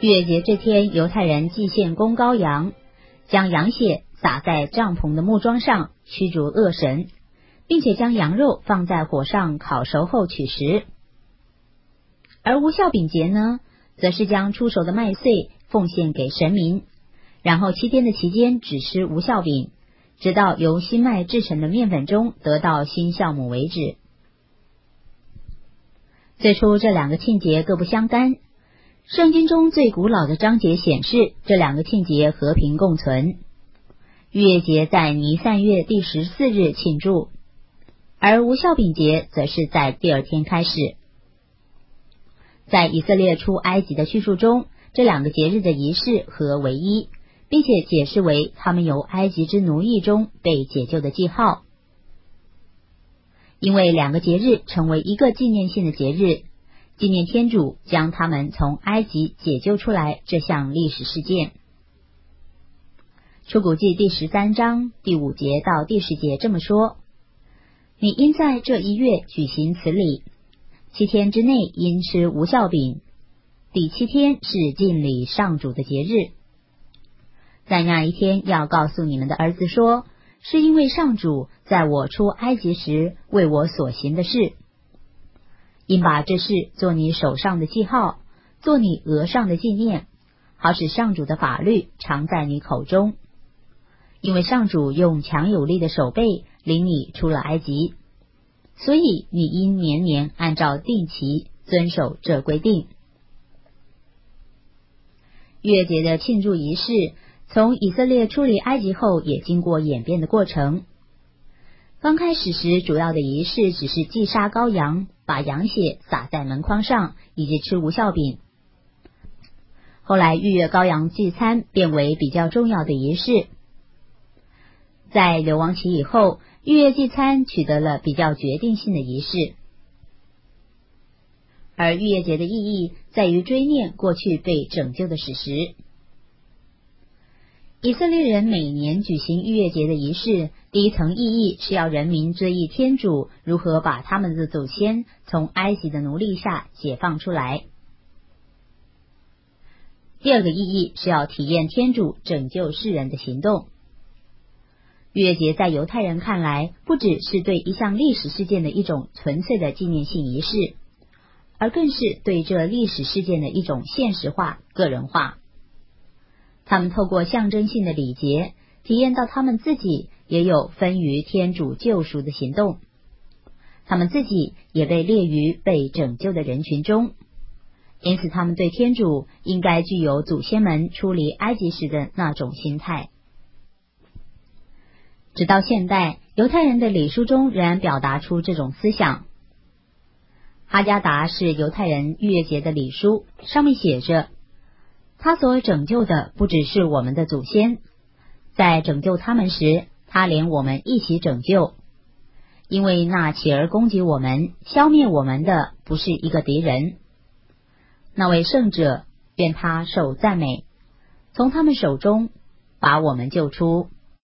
逾越节这天，犹太人祭献公羔羊，将羊血洒在帐篷的木桩上，驱逐恶神，并且将羊肉放在火上烤熟后取食。而无酵饼节呢，则是将出熟的麦穗奉献给神明，然后7天的期间只吃无酵饼，直到由新麦制成的面粉中得到新酵母为止。最初这2个庆节各不相干，圣经中最古老的章节显示这2个庆节和平共存。逾越节在尼散月第14日庆祝，而无酵饼节则是在第2天开始。在以色列出埃及的叙述中，这2个节日的仪式合为一，并且解释为他们由埃及之奴役中被解救的记号。因为2个节日成为一个纪念性的节日，纪念天主将他们从埃及解救出来这项历史事件。出谷记第13章第5节到第10节这么说：你应在这1月举行此礼，7天之内应吃无酵饼，第7天是敬礼上主的节日。在那一天要告诉你们的儿子说，是因为上主在我出埃及时为我所行的事。应把这事做你手上的记号，做你额上的纪念，好使上主的法律常在你口中。因为上主用强有力的手背领你出了埃及，所以你应年年按照定期遵守这规定。逾越节的庆祝仪式从以色列出离埃及后也经过演变的过程。刚开始时，主要的仪式只是祭杀羔羊，把羊血洒在门框上，以及吃无酵饼。后来逾越羔羊祭餐变为比较重要的仪式。在流亡期以后，逾越祭餐取得了比较决定性的仪式。而逾越节的意义在于追念过去被拯救的史实。以色列人每年举行逾越节的仪式，第一层意义是要人民追忆天主如何把他们的祖先从埃及的奴隶下解放出来。第二个意义是要体验天主拯救世人的行动。逾越节在犹太人看来，不只是对一项历史事件的一种纯粹的纪念性仪式，而更是对这历史事件的一种现实化、个人化。他们透过象征性的礼节，体验到他们自己也有分于天主救赎的行动，他们自己也被列于被拯救的人群中，因此他们对天主应该具有祖先们出离埃及时的那种心态。直到现代，犹太人的礼书中仍然表达出这种思想。哈加达是犹太人逾越节的礼书，上面写着，他所拯救的不只是我们的祖先，在拯救他们时，他连我们一起拯救，因为那起而攻击我们、消灭我们的不是一个敌人。那位圣者，愿他受赞美，从他们手中把我们救出。